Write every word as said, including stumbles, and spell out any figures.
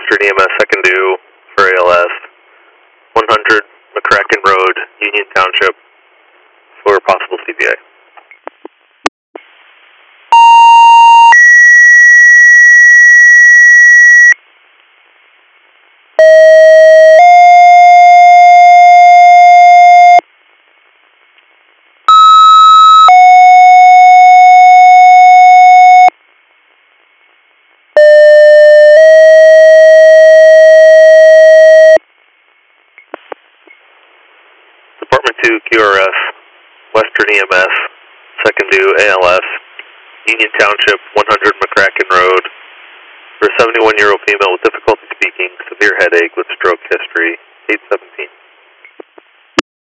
Western E M S second due for A L S, one hundred McCracken Road, Union Township, for possible C P A. Department two Q R S, Western E M S, second due A L S, Union Township, one hundred McCracken Road, for a seventy-one-year-old female with difficulty speaking, severe headache with stroke history, eight seven